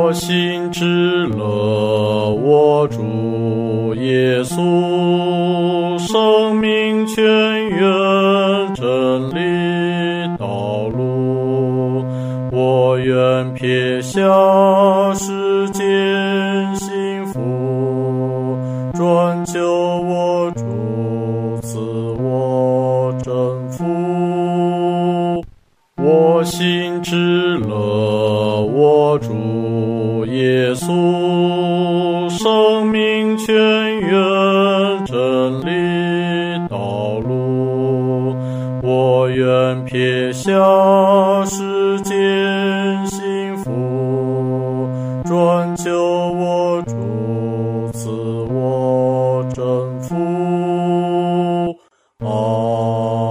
我心知了我主耶稣，生命泉源真理道路。我愿撇下世间幸福，专求我主赐我真福。我心知了我主耶稣，生命泉源真理道路。我愿撇下世间幸福，专求我主赐我真福。